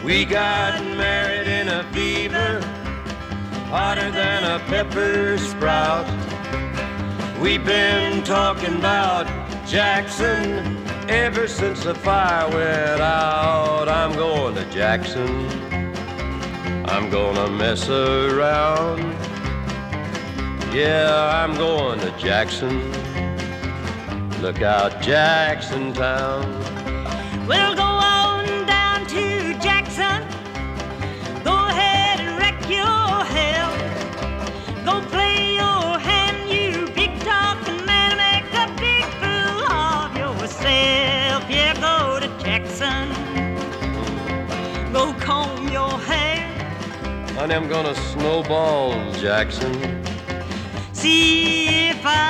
We got married in a fever, hotter than a pepper sprout. We've been talking about Jackson ever since the fire went out. I'm going to Jackson, I'm gonna mess around. Yeah, I'm going to Jackson. Look out, Jackson Town. We'll go on down to Jackson. Go ahead and wreck your hell. Go play your hand, you big talking man. Make a big fool of yourself. Yeah, go to Jackson. Go comb your hair. Honey, I'm gonna snowball Jackson. See if I